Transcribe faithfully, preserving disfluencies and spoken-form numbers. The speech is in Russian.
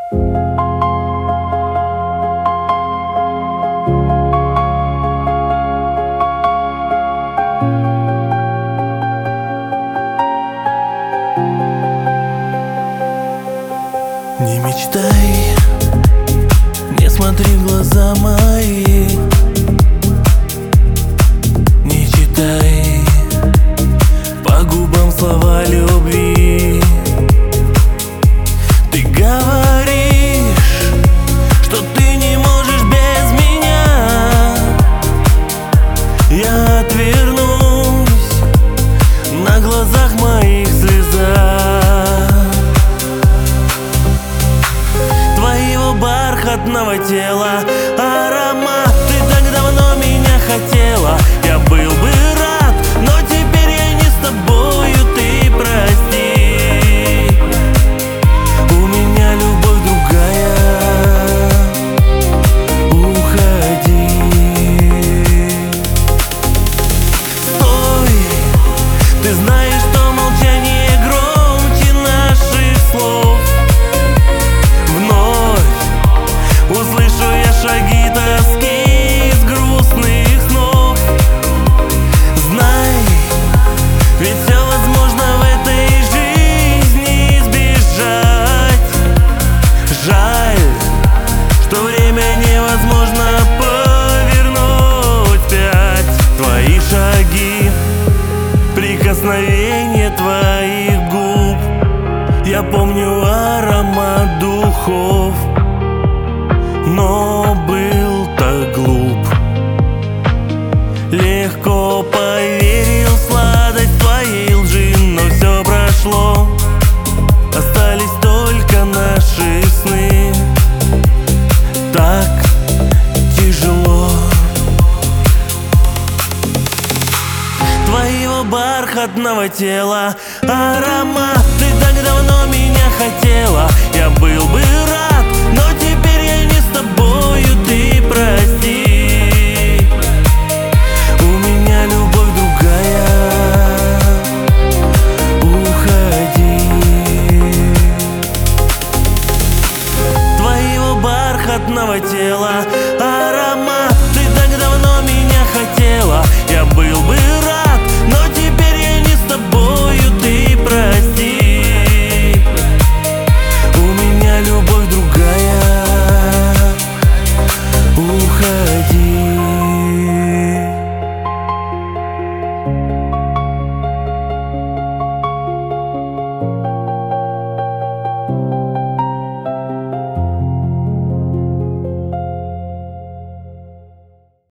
Не мечтай, не смотри в глаза мои, не читай по губам слова любви. Ты говоришь, что ты не можешь без меня. Я отвернусь, на глазах моих слеза бархатного тела, аромат. Ты так давно меня хотела, я был бы рад, но теперь я не с тобою, ты прости. У меня любовь другая, уходи. Стой, ты знаешь, что молчание громче наших слов. Услышу я шаги тоски из грустных снов. Знай, ведь все возможно в этой жизни избежать. Жаль, что время невозможно повернуть вспять. Твои шаги, прикосновение твоих губ, я помню аромат духов. Но был так глуп, легко поверил в сладость твоей лжи. Но все прошло, остались только наши сны. Так тяжело. Твоего бархатного тела аромат.